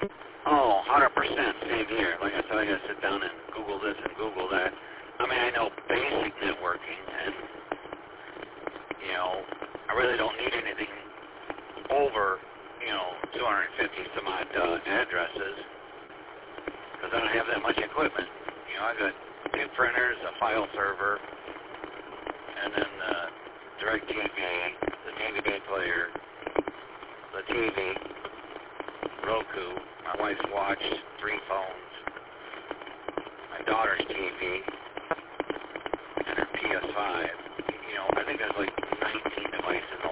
Oh, 100%, same here. Like I said, I gotta sit down and Google this and Google that. I mean, I know basic networking, and, you know, I really don't need anything over, 250 some odd addresses, because I don't have that much equipment. I got 2 printers, a file server, and then DirecTV, the DVD player, the TV, Roku, my wife's watch, 3 phones, my daughter's TV, and her PS5. I think there's like 19 devices